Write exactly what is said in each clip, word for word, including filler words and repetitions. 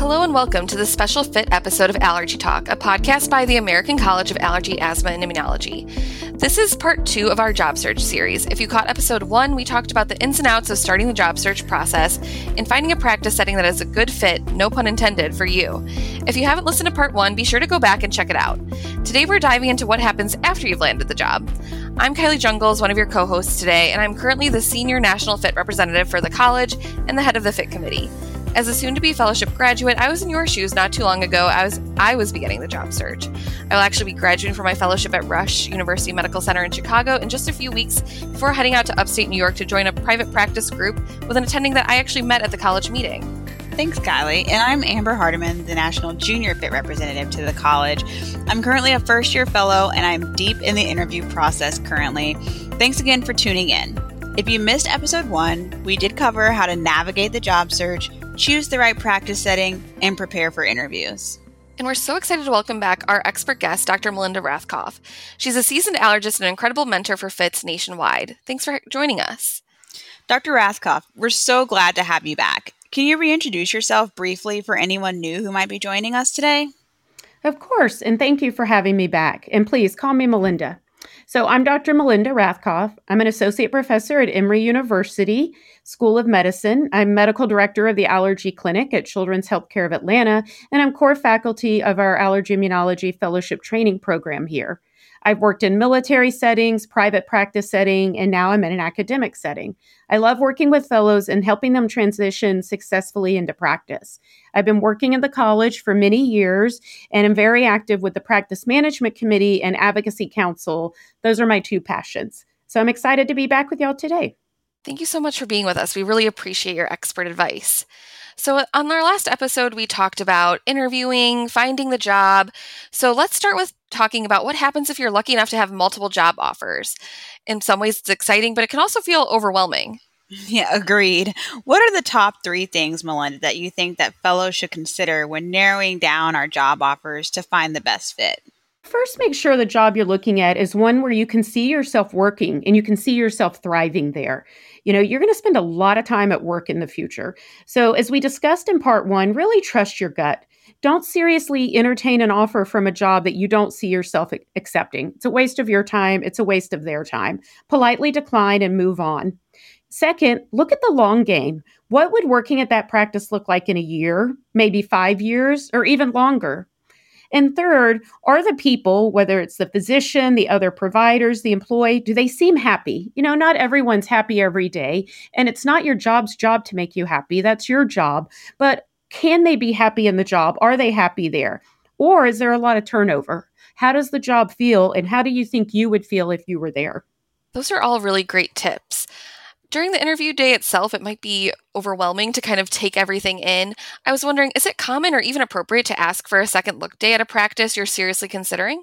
Hello and welcome to this special Fit episode of Allergy Talk, a podcast by the American College of Allergy, Asthma, and Immunology. This is part two of our job search series. If you caught episode one, we talked about the ins and outs of starting the job search process and finding a practice setting that is a good fit, no pun intended, for you. If you haven't listened to part one, be sure to go back and check it out. Today we're diving into what happens after you've landed the job. I'm Kylie Jungles, one of your co-hosts today, and I'm currently the Senior National Fit Representative for the college and the head of the Fit Committee. As a soon-to-be fellowship graduate, I was in your shoes not too long ago. I was I was beginning the job search. I will actually be graduating from my fellowship at Rush University Medical Center in Chicago in just a few weeks before heading out to upstate New York to join a private practice group with an attending that I actually met at the college meeting. Thanks, Kylie. And I'm Amber Hardiman, the National Junior Fit Representative to the college. I'm currently a first-year fellow, and I'm deep in the interview process currently. Thanks again for tuning in. If you missed episode one, we did cover how to navigate the job search, choose the right practice setting, and prepare for interviews. And we're so excited to welcome back our expert guest, Doctor Melinda Rathkopf. She's a seasoned allergist and an incredible mentor for fits nationwide. Thanks for joining us. Doctor Rathkopf, we're so glad to have you back. Can you reintroduce yourself briefly for anyone new who might be joining us today? Of course, and thank you for having me back. And please call me Melinda. So I'm Doctor Melinda Rathkopf. I'm an associate professor at Emory University School of Medicine. I'm medical director of the Allergy Clinic at Children's Healthcare of Atlanta, and I'm core faculty of our Allergy Immunology Fellowship Training Program here. I've worked in military settings, private practice setting, and now I'm in an academic setting. I love working with fellows and helping them transition successfully into practice. I've been working in the college for many years, and I'm very active with the Practice Management Committee and Advocacy Council. Those are my two passions. So I'm excited to be back with y'all today. Thank you so much for being with us. We really appreciate your expert advice. So on our last episode, we talked about interviewing, finding the job. So let's start with talking about what happens if you're lucky enough to have multiple job offers. In some ways, it's exciting, but it can also feel overwhelming. Yeah, agreed. What are the top three things, Melinda, that you think that fellows should consider when narrowing down our job offers to find the best fit? First, make sure the job you're looking at is one where you can see yourself working and you can see yourself thriving there. You know, you're going to spend a lot of time at work in the future. So as we discussed in part one, really trust your gut. Don't seriously entertain an offer from a job that you don't see yourself accepting. It's a waste of your time. It's a waste of their time. Politely decline and move on. Second, look at the long game. What would working at that practice look like in a year, maybe five years, or even longer? And third, are the people, whether it's the physician, the other providers, the employee, do they seem happy? You know, not everyone's happy every day, and it's not your job's job to make you happy. That's your job. But can they be happy in the job? Are they happy there? Or is there a lot of turnover? How does the job feel, and how do you think you would feel if you were there? Those are all really great tips. During the interview day itself, it might be overwhelming to kind of take everything in. I was wondering, is it common or even appropriate to ask for a second look day at a practice you're seriously considering?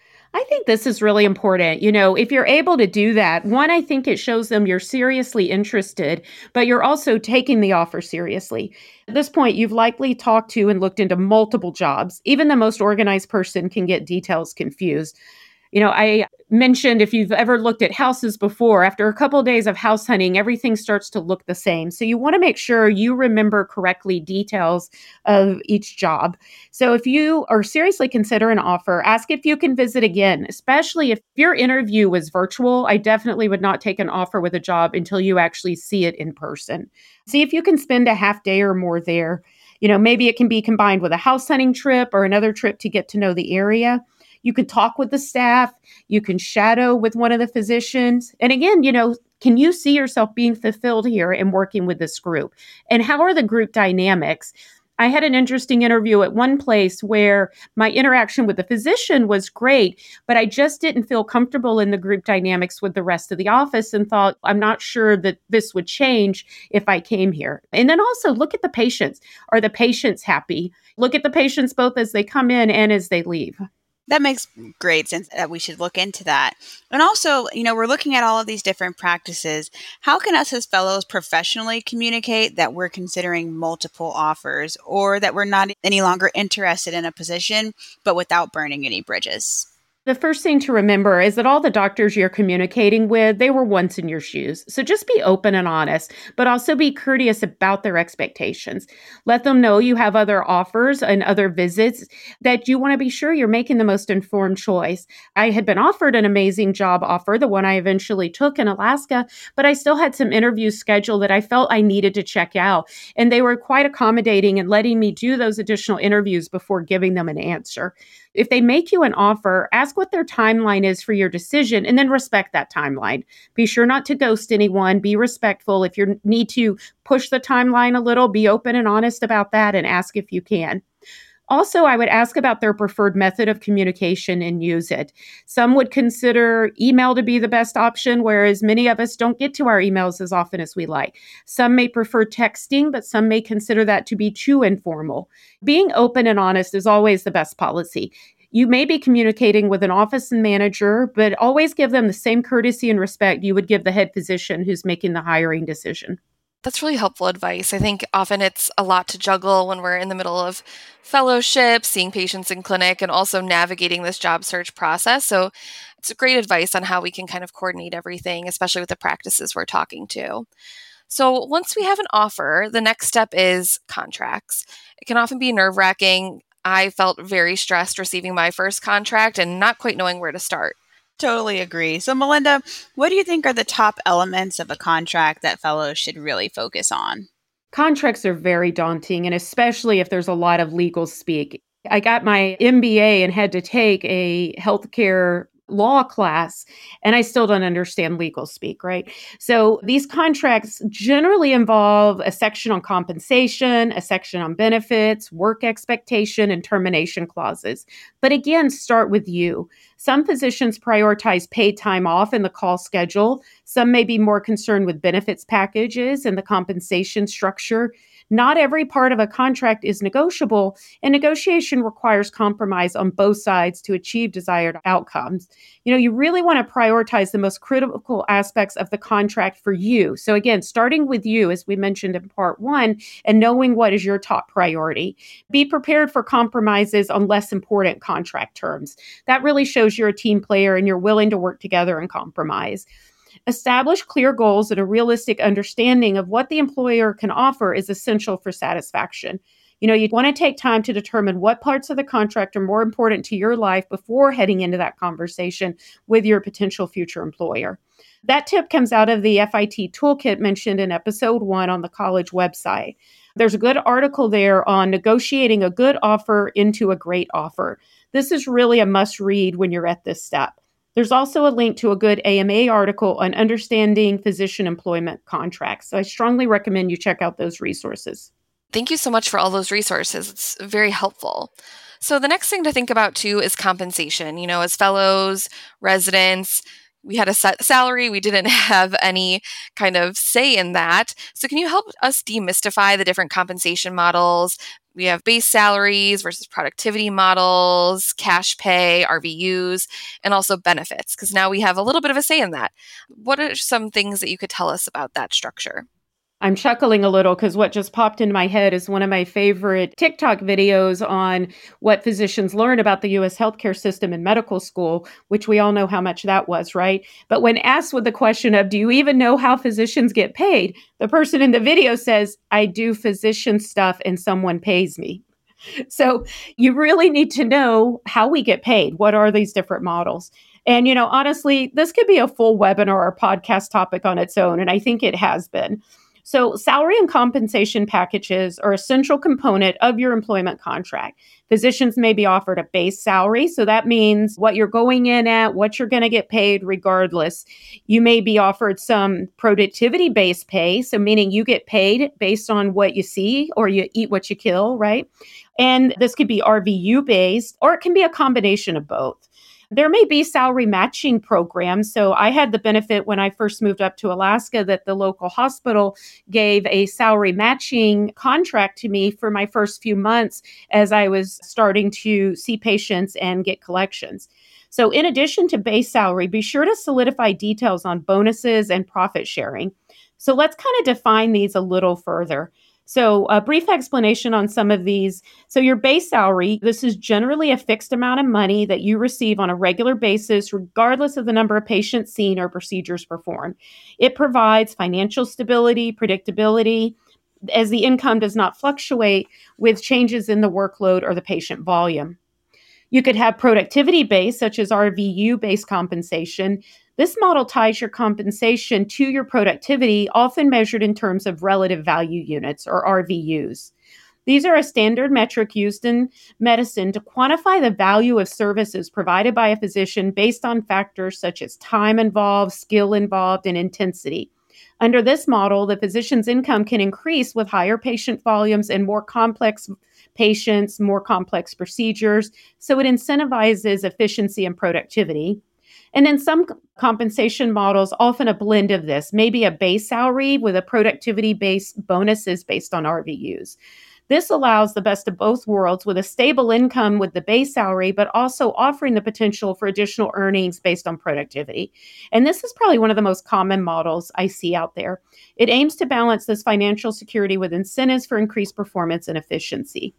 I think this is really important. You know, if you're able to do that, one, I think it shows them you're seriously interested, but you're also taking the offer seriously. At this point, you've likely talked to and looked into multiple jobs. Even the most organized person can get details confused. You know, I mentioned if you've ever looked at houses before, after a couple of days of house hunting, everything starts to look the same. So you want to make sure you remember correctly details of each job. So if you are seriously consider an offer, ask if you can visit again, especially if your interview was virtual. I definitely would not take an offer with a job until you actually see it in person. See if you can spend a half day or more there. You know, maybe it can be combined with a house hunting trip or another trip to get to know the area. You can talk with the staff. You can shadow with one of the physicians. And again, you know, can you see yourself being fulfilled here and working with this group? And how are the group dynamics? I had an interesting interview at one place where my interaction with the physician was great, but I just didn't feel comfortable in the group dynamics with the rest of the office and thought, I'm not sure that this would change if I came here. And then also look at the patients. Are the patients happy? Look at the patients both as they come in and as they leave. That makes great sense that we should look into that. And also, you know, we're looking at all of these different practices. How can us as fellows professionally communicate that we're considering multiple offers or that we're not any longer interested in a position, but without burning any bridges? The first thing to remember is that all the doctors you're communicating with, they were once in your shoes. So just be open and honest, but also be courteous about their expectations. Let them know you have other offers and other visits, that you want to be sure you're making the most informed choice. I had been offered an amazing job offer, the one I eventually took in Alaska, but I still had some interviews scheduled that I felt I needed to check out. And they were quite accommodating and letting me do those additional interviews before giving them an answer. If they make you an offer, ask what their timeline is for your decision and then respect that timeline. Be sure not to ghost anyone. Be respectful. If you need to push the timeline a little, be open and honest about that and ask if you can. Also, I would ask about their preferred method of communication and use it. Some would consider email to be the best option, whereas many of us don't get to our emails as often as we like. Some may prefer texting, but some may consider that to be too informal. Being open and honest is always the best policy. You may be communicating with an office manager, but always give them the same courtesy and respect you would give the head physician who's making the hiring decision. That's really helpful advice. I think often it's a lot to juggle when we're in the middle of fellowship, seeing patients in clinic, and also navigating this job search process. So it's great advice on how we can kind of coordinate everything, especially with the practices we're talking to. So once we have an offer, the next step is contracts. It can often be nerve-wracking. I felt very stressed receiving my first contract and not quite knowing where to start. Totally agree. So, Melinda, what do you think are the top elements of a contract that fellows should really focus on? Contracts are very daunting, and especially if there's a lot of legal speak. I got my M B A and had to take a healthcare law class, and I still don't understand legal speak, right? So these contracts generally involve a section on compensation, a section on benefits, work expectation, and termination clauses. But again, start with you. Some physicians prioritize paid time off in the call schedule. Some may be more concerned with benefits packages and the compensation structure. Not every part of a contract is negotiable, and negotiation requires compromise on both sides to achieve desired outcomes. You know, you really want to prioritize the most critical aspects of the contract for you. So again, starting with you, as we mentioned in part one, and knowing what is your top priority. Be prepared for compromises on less important contract terms. That really shows you're a team player and you're willing to work together and compromise. Establish clear goals and a realistic understanding of what the employer can offer is essential for satisfaction. You know, you want to take time to determine what parts of the contract are more important to your life before heading into that conversation with your potential future employer. That tip comes out of the F I T toolkit mentioned in episode one on the college website. There's a good article there on negotiating a good offer into a great offer. This is really a must read when you're at this step. There's also a link to a good A M A article on understanding physician employment contracts. So I strongly recommend you check out those resources. Thank you so much for all those resources. It's very helpful. So the next thing to think about too is compensation. You know, as fellows, residents, we had a set salary. We didn't have any kind of say in that. So can you help us demystify the different compensation models? We have base salaries versus productivity models, cash pay, R V Us, and also benefits, because now we have a little bit of a say in that. What are some things that you could tell us about that structure? I'm chuckling a little because what just popped into my head is one of my favorite TikTok videos on what physicians learn about the U S healthcare system in medical school, which we all know how much that was, right? But when asked with the question of, do you even know how physicians get paid? The person in the video says, I do physician stuff and someone pays me. So you really need to know how we get paid. What are these different models? And, you know, honestly, this could be a full webinar or podcast topic on its own, and I think it has been. So salary and compensation packages are a central component of your employment contract. Physicians may be offered a base salary. So that means what you're going in at, what you're going to get paid regardless. You may be offered some productivity-based pay. So meaning you get paid based on what you see or you eat what you kill, right? And this could be R V U-based, or it can be a combination of both. There may be salary matching programs. So I had the benefit when I first moved up to Alaska that the local hospital gave a salary matching contract to me for my first few months as I was starting to see patients and get collections. So in addition to base salary, be sure to solidify details on bonuses and profit sharing. So let's kind of define these a little further. So a brief explanation on some of these. So your base salary, this is generally a fixed amount of money that you receive on a regular basis, regardless of the number of patients seen or procedures performed. It provides financial stability, predictability, as the income does not fluctuate with changes in the workload or the patient volume. You could have productivity-based, such as R V U-based compensation. This model ties your compensation to your productivity, often measured in terms of relative value units, or R V Us. These are a standard metric used in medicine to quantify the value of services provided by a physician based on factors such as time involved, skill involved, and intensity. Under this model, the physician's income can increase with higher patient volumes and more complex patients, more complex procedures. So it incentivizes efficiency and productivity. And then some compensation models, often a blend of this, maybe a base salary with a productivity-based bonuses based on R V Us. This allows the best of both worlds with a stable income with the base salary, but also offering the potential for additional earnings based on productivity. And this is probably one of the most common models I see out there. It aims to balance this financial security with incentives for increased performance and efficiency.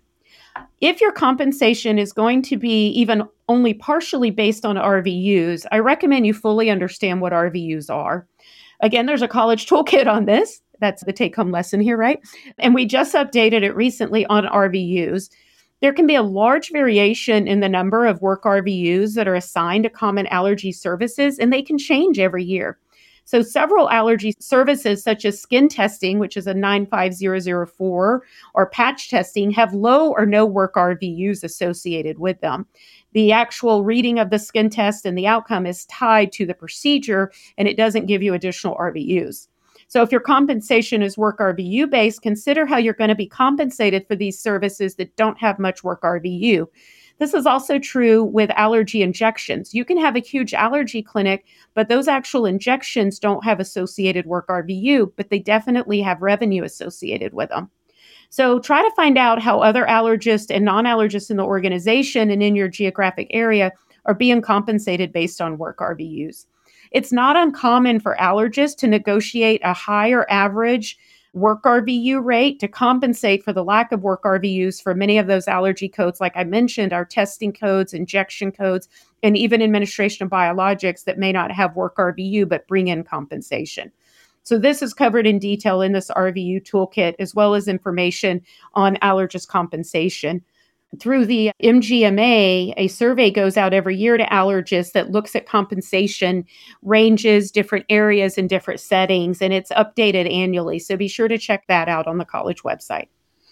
If your compensation is going to be even only partially based on R V Us, I recommend you fully understand what R V Us are. Again, there's a college toolkit on this. That's the take-home lesson here, right? And we just updated it recently on R V Us. There can be a large variation in the number of work R V Us that are assigned to common allergy services, and they can change every year. So several allergy services such as skin testing, which is a nine five zero zero four, or patch testing have low or no work R V Us associated with them. The actual reading of the skin test and the outcome is tied to the procedure, and it doesn't give you additional R V Us. So if your compensation is work R V U based, consider how you're going to be compensated for these services that don't have much work R V U. This is also true with allergy injections. You can have a huge allergy clinic, but those actual injections don't have associated work R V U, but they definitely have revenue associated with them. So try to find out how other allergists and non-allergists in the organization and in your geographic area are being compensated based on work R V Us. It's not uncommon for allergists to negotiate a higher average work R V U rate to compensate for the lack of work R V Us for many of those allergy codes. Like I mentioned, our testing codes, injection codes, and even administration of biologics that may not have work R V U but bring in compensation. So this is covered in detail in this R V U toolkit, as well as information on allergist compensation. Through the M G M A, a survey goes out every year to allergists that looks at compensation ranges, different areas and different settings, and it's updated annually. So be sure to check that out on the college website.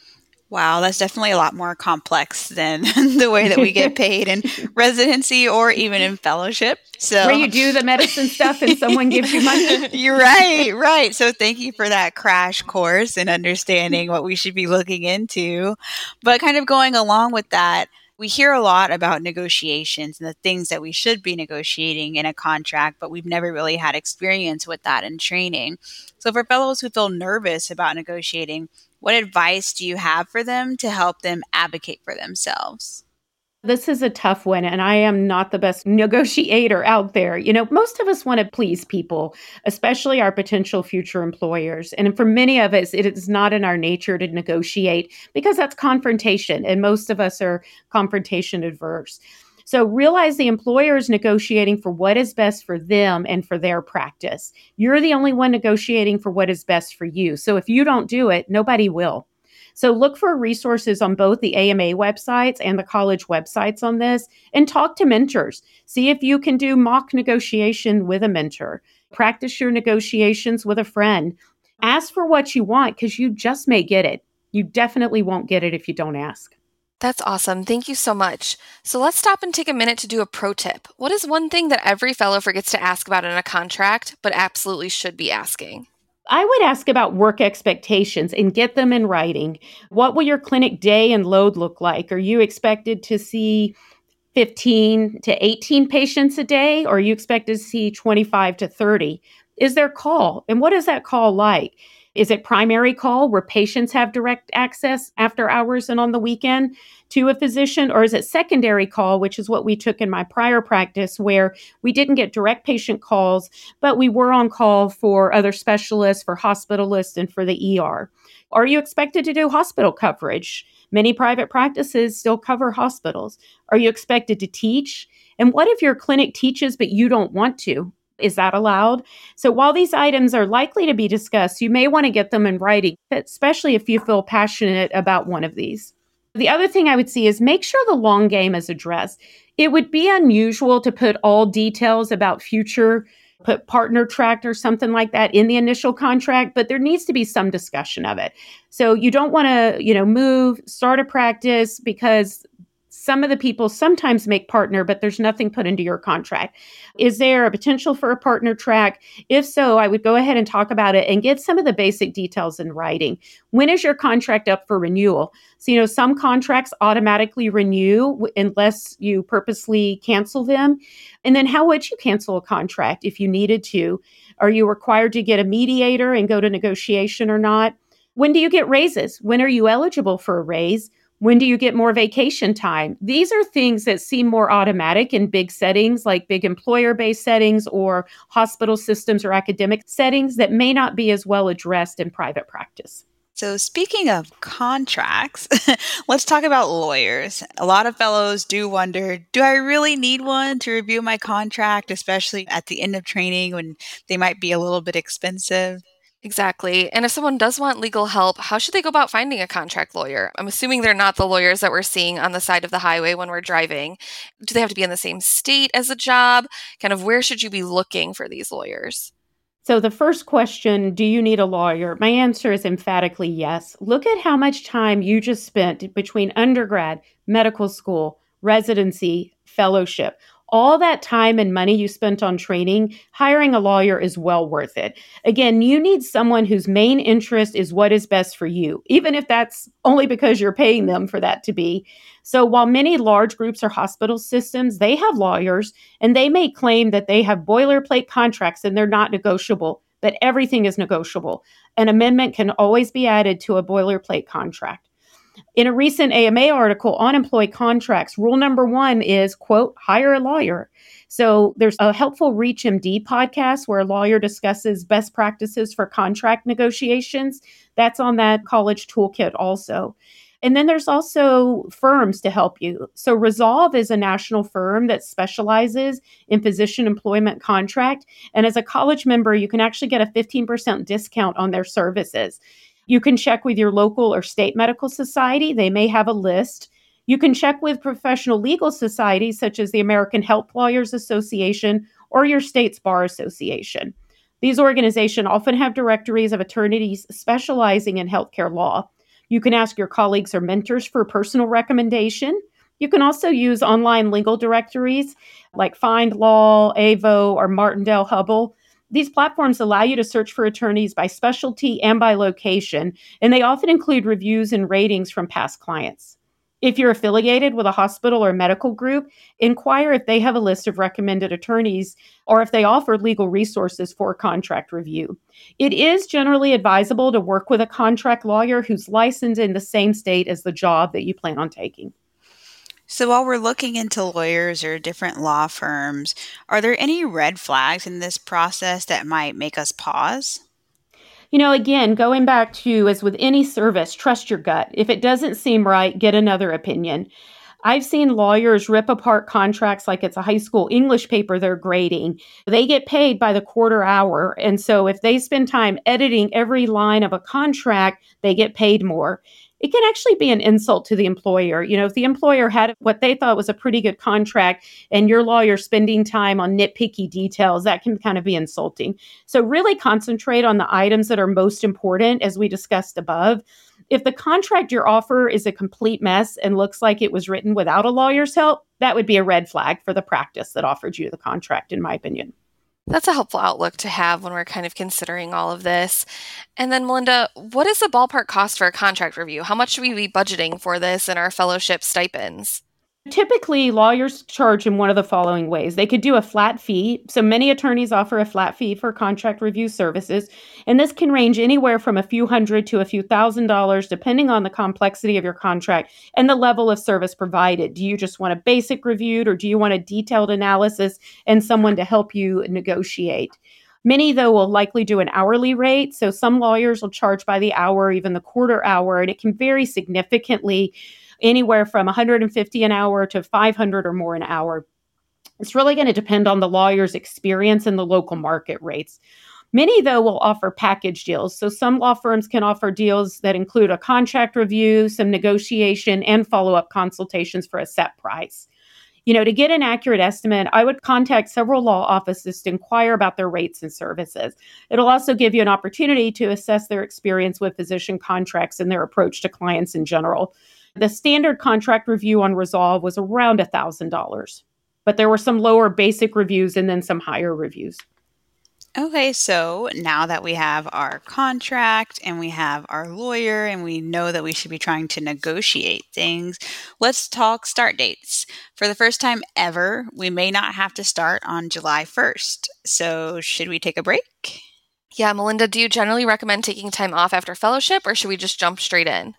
Wow, that's definitely a lot more complex than the way that we get paid in residency or even in fellowship. So where you do the medicine stuff and someone gives you money. You're right, right. So thank you for that crash course in understanding what we should be looking into. But kind of going along with that, we hear a lot about negotiations and the things that we should be negotiating in a contract, but we've never really had experience with that in training. So for fellows who feel nervous about negotiating, what advice do you have for them to help them advocate for themselves? This is a tough one, and I am not the best negotiator out there. You know, most of us want to please people, especially our potential future employers. And for many of us, it is not in our nature to negotiate because that's confrontation, and most of us are confrontation adverse. So realize the employer is negotiating for what is best for them and for their practice. You're the only one negotiating for what is best for you. So if you don't do it, nobody will. So look for resources on both the A M A websites and the college websites on this, and talk to mentors. See if you can do mock negotiation with a mentor. Practice your negotiations with a friend. Ask for what you want because you just may get it. You definitely won't get it if you don't ask. That's awesome. Thank you so much. So let's stop and take a minute to do a pro tip. What is one thing that every fellow forgets to ask about in a contract, but absolutely should be asking? I would ask about work expectations and get them in writing. What will your clinic day and load look like? Are you expected to see fifteen to eighteen patients a day, or are you expected to see twenty-five to thirty? Is there call? And what is that call like? Is it primary call where patients have direct access after hours and on the weekend to a physician? Or is it secondary call, which is what we took in my prior practice, where we didn't get direct patient calls, but we were on call for other specialists, for hospitalists, and for the E R? Are you expected to do hospital coverage? Many private practices still cover hospitals. Are you expected to teach? And what if your clinic teaches, but you don't want to? Is that allowed? So while these items are likely to be discussed, you may want to get them in writing, especially if you feel passionate about one of these. The other thing I would see is make sure the long game is addressed. It would be unusual to put all details about future, put partner tract or something like that in the initial contract, but there needs to be some discussion of it. So you don't want to, you know, move, start a practice because some of the people sometimes make partner, but there's nothing put into your contract. Is there a potential for a partner track? If so, I would go ahead and talk about it and get some of the basic details in writing. When is your contract up for renewal? So, you know, some contracts automatically renew unless you purposely cancel them. And then how would you cancel a contract if you needed to? Are you required to get a mediator and go to negotiation or not? When do you get raises? When are you eligible for a raise? When do you get more vacation time? These are things that seem more automatic in big settings, like big employer-based settings or hospital systems or academic settings that may not be as well addressed in private practice. So speaking of contracts, let's talk about lawyers. A lot of fellows do wonder, do I really need one to review my contract, especially at the end of training when they might be a little bit expensive? Exactly. And if someone does want legal help, how should they go about finding a contract lawyer? I'm assuming they're not the lawyers that we're seeing on the side of the highway when we're driving. Do they have to be in the same state as a job? Kind of where should you be looking for these lawyers? So the first question, do you need a lawyer? My answer is emphatically yes. Look at how much time you just spent between undergrad, medical school, residency, fellowship. All that time and money you spent on training, hiring a lawyer is well worth it. Again, you need someone whose main interest is what is best for you, even if that's only because you're paying them for that to be. So while many large groups or hospital systems, they have lawyers and they may claim that they have boilerplate contracts and they're not negotiable, but everything is negotiable. An amendment can always be added to a boilerplate contract. In a recent A M A article on employee contracts, rule number one is, quote, hire a lawyer. So there's a helpful ReachMD podcast where a lawyer discusses best practices for contract negotiations. That's on that college toolkit also. And then there's also firms to help you. So Resolve is a national firm that specializes in physician employment contract. And as a college member, you can actually get a fifteen percent discount on their services. You can check with your local or state medical society. They may have a list. You can check with professional legal societies such as the American Health Lawyers Association or your state's bar association. These organizations often have directories of attorneys specializing in healthcare law. You can ask your colleagues or mentors for personal recommendation. You can also use online legal directories like FindLaw, Avo, or Martindale-Hubbell. These platforms allow you to search for attorneys by specialty and by location, and they often include reviews and ratings from past clients. If you're affiliated with a hospital or medical group, inquire if they have a list of recommended attorneys or if they offer legal resources for contract review. It is generally advisable to work with a contract lawyer who's licensed in the same state as the job that you plan on taking. So while we're looking into lawyers or different law firms, are there any red flags in this process that might make us pause? You know, again, going back to, as with any service, trust your gut. If it doesn't seem right, get another opinion. I've seen lawyers rip apart contracts like it's a high school English paper they're grading. They get paid by the quarter hour. And so if they spend time editing every line of a contract, they get paid more. It can actually be an insult to the employer. You know, if the employer had what they thought was a pretty good contract and your lawyer spending time on nitpicky details, that can kind of be insulting. So really concentrate on the items that are most important, as we discussed above. If the contract you're offer is a complete mess and looks like it was written without a lawyer's help, that would be a red flag for the practice that offered you the contract, in my opinion. That's a helpful outlook to have when we're kind of considering all of this. And then, Melinda, what is the ballpark cost for a contract review? How much should we be budgeting for this in our fellowship stipends? Typically, lawyers charge in one of the following ways. They could do a flat fee. So many attorneys offer a flat fee for contract review services, and this can range anywhere from a few hundred to a few thousand dollars, depending on the complexity of your contract and the level of service provided. Do you just want a basic reviewed, or do you want a detailed analysis and someone to help you negotiate? Many, though, will likely do an hourly rate. So some lawyers will charge by the hour, even the quarter hour, and it can vary significantly, anywhere from one hundred fifty an hour to five hundred or more an hour. It's really going to depend on the lawyer's experience and the local market rates. Many, though, will offer package deals. So some law firms can offer deals that include a contract review, some negotiation, and follow-up consultations for a set price. You know, to get an accurate estimate, I would contact several law offices to inquire about their rates and services. It'll also give you an opportunity to assess their experience with physician contracts and their approach to clients in general. The standard contract review on Resolve was around one thousand dollars, but there were some lower basic reviews and then some higher reviews. Okay, so now that we have our contract and we have our lawyer and we know that we should be trying to negotiate things, let's talk start dates. For the first time ever, we may not have to start on July first. So should we take a break? Yeah, Melinda, do you generally recommend taking time off after fellowship, or should we just jump straight in?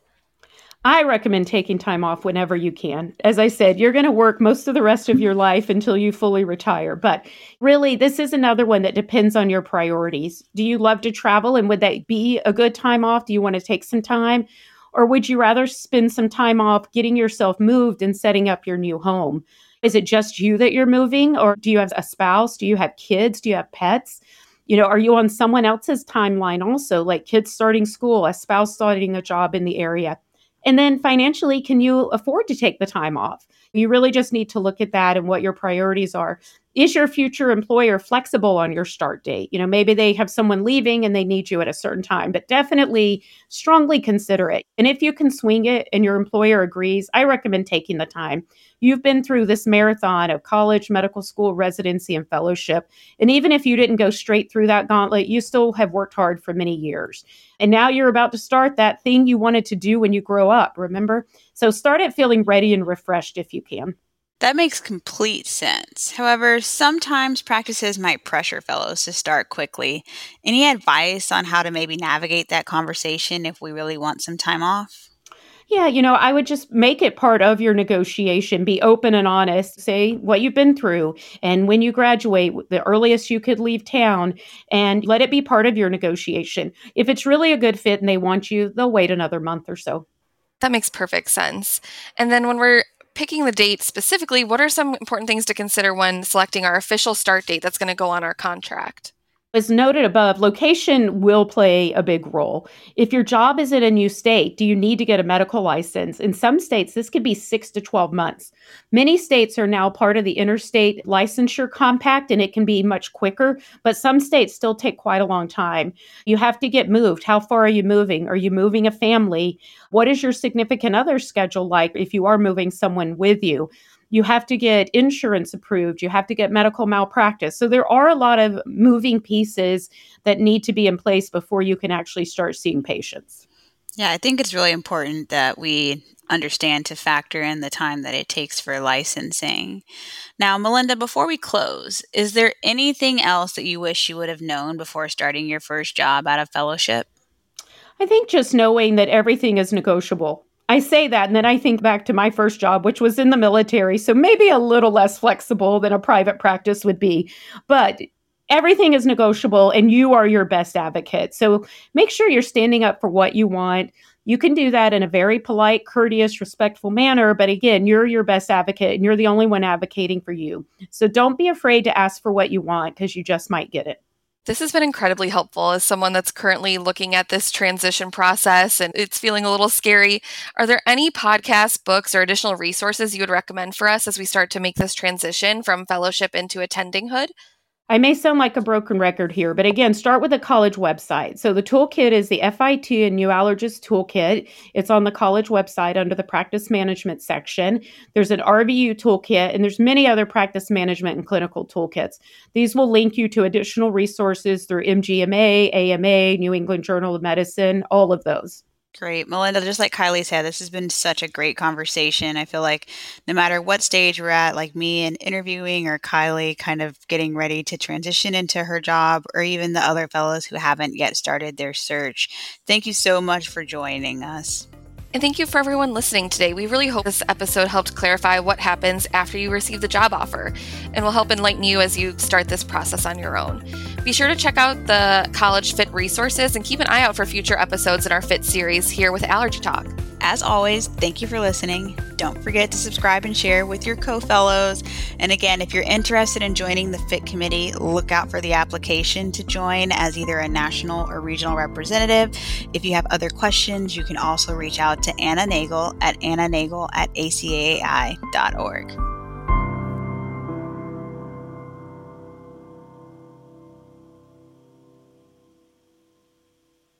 I recommend taking time off whenever you can. As I said, you're going to work most of the rest of your life until you fully retire. But really, this is another one that depends on your priorities. Do you love to travel, and would that be a good time off? Do you want to take some time? Or would you rather spend some time off getting yourself moved and setting up your new home? Is it just you that you're moving, or do you have a spouse? Do you have kids? Do you have pets? You know, are you on someone else's timeline also, like kids starting school, a spouse starting a job in the area? And then financially, can you afford to take the time off? You really just need to look at that and what your priorities are. Is your future employer flexible on your start date? You know, maybe they have someone leaving and they need you at a certain time, but definitely strongly consider it. And if you can swing it and your employer agrees, I recommend taking the time. You've been through this marathon of college, medical school, residency, and fellowship. And even if you didn't go straight through that gauntlet, you still have worked hard for many years. And now you're about to start that thing you wanted to do when you grow up, remember? So start it feeling ready and refreshed if you can. That makes complete sense. However, sometimes practices might pressure fellows to start quickly. Any advice on how to maybe navigate that conversation if we really want some time off? Yeah, you know, I would just make it part of your negotiation. Be open and honest. Say what you've been through and when you graduate, the earliest you could leave town, and let it be part of your negotiation. If it's really a good fit and they want you, they'll wait another month or so. That makes perfect sense. And then when we're picking the date specifically, what are some important things to consider when selecting our official start date that's going to go on our contract? As noted above, location will play a big role. If your job is in a new state, do you need to get a medical license? In some states, this could be six to twelve months. Many states are now part of the interstate licensure compact, and it can be much quicker, but some states still take quite a long time. You have to get moved. How far are you moving? Are you moving a family? What is your significant other schedule like if you are moving someone with you? You have to get insurance approved. You have to get medical malpractice. So there are a lot of moving pieces that need to be in place before you can actually start seeing patients. Yeah, I think it's really important that we understand to factor in the time that it takes for licensing. Now, Melinda, before we close, is there anything else that you wish you would have known before starting your first job out of fellowship? I think just knowing that everything is negotiable. I say that, and then I think back to my first job, which was in the military, so maybe a little less flexible than a private practice would be. But everything is negotiable, and you are your best advocate. So make sure you're standing up for what you want. You can do that in a very polite, courteous, respectful manner. But again, you're your best advocate, and you're the only one advocating for you. So don't be afraid to ask for what you want, because you just might get it. This has been incredibly helpful as someone that's currently looking at this transition process and it's feeling a little scary. Are there any podcasts, books, or additional resources you would recommend for us as we start to make this transition from fellowship into attendinghood? I may sound like a broken record here, but again, start with a college website. So the toolkit is the F I T and New Allergist Toolkit. It's on the college website under the practice management section. There's an R V U toolkit, and there's many other practice management and clinical toolkits. These will link you to additional resources through M G M A, A M A, New England Journal of Medicine, all of those. Great. Melinda, just like Kylie said, this has been such a great conversation. I feel like no matter what stage we're at, like me in interviewing or Kylie kind of getting ready to transition into her job, or even the other fellows who haven't yet started their search, thank you so much for joining us. And thank you for everyone listening today. We really hope this episode helped clarify what happens after you receive the job offer and will help enlighten you as you start this process on your own. Be sure to check out the College Fit resources and keep an eye out for future episodes in our Fit series here with Allergy Talk. As always, thank you for listening. Don't forget to subscribe and share with your co-fellows. And again, if you're interested in joining the Fit Committee, look out for the application to join as either a national or regional representative. If you have other questions, you can also reach out to Anna Nagel at anna nagel at a c a a i dot org.